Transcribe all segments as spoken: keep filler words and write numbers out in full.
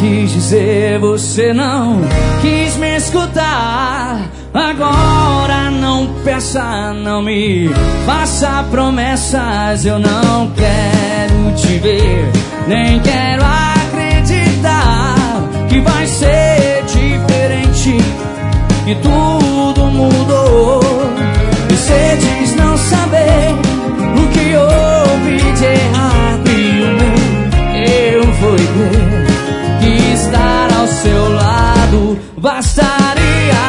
quis dizer, você não quis me escutar. Agora não peça, não me faça promessas. Eu não quero te ver, nem quero acreditar que vai ser diferente, que tudo mudou. Você diz não saber o que houve de errado, e o meu eu fui crer que estar ao seu lado bastaria.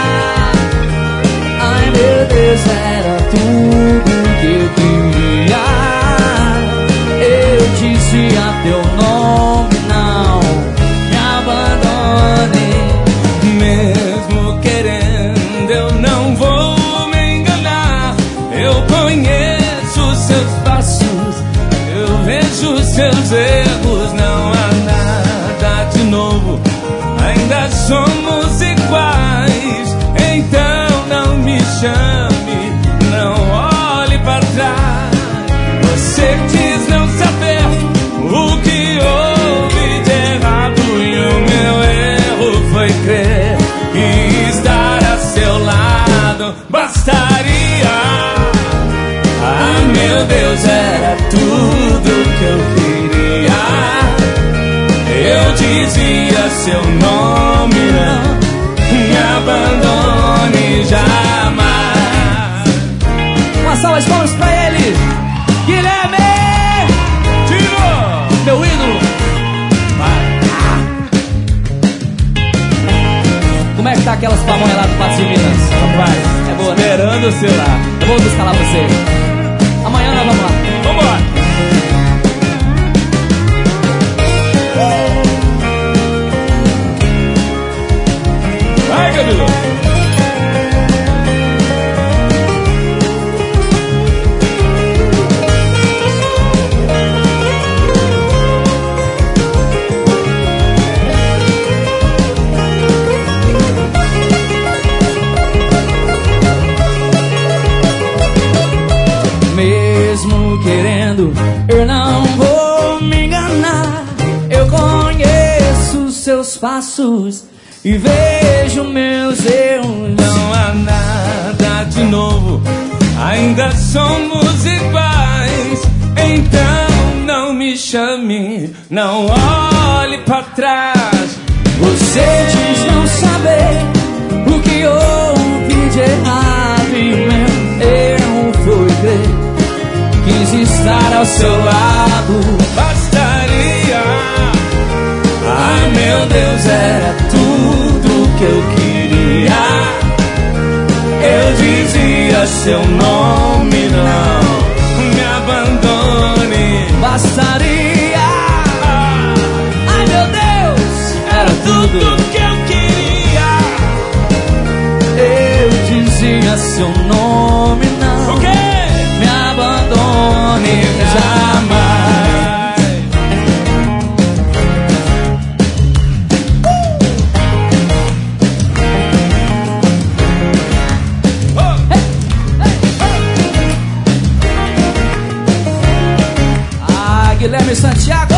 Ai meu Deus, era tudo que eu queria. Eu dizia teu nome, não me abandone. Mesmo querendo, eu não vou me enganar. Eu conheço seus passos, eu vejo seus erros. Não há nada de novo, ainda somos iguais. Então não me chame, não olhe para trás. Você diz não saber o que houve de errado, e o meu erro foi crer que estar a seu lado bastaria. Ah, meu Deus, era tudo que eu queria. Eu dizia seu nome, não me abandone jamais. Uma salva de palmas pra ele, Guilherme Tiro, meu ídolo. Vai. Como é que tá aquelas pamonhas lá do Patos de Minas? Rapaz, é boa, né? Esperando o celular. Eu vou buscar lá pra você. Amanhã nós vamos lá. Vambora. Vai, Camilo. Mesmo querendo, eu não vou me enganar. Eu conheço seus passos e vejo meus erros. Não há nada de novo, ainda somos iguais. Então não me chame, não olhe pra trás. Você diz não saber o que houve de errado, e meu erro foi crer. Quis estar ao seu lado bastaria. Ai meu Deus, era tudo que eu queria. Eu dizia seu nome, não me abandone, bastaria. Ai meu Deus, era tudo que eu queria. Eu dizia seu nome, não okay. me abandone jamais. Guilherme Santiago.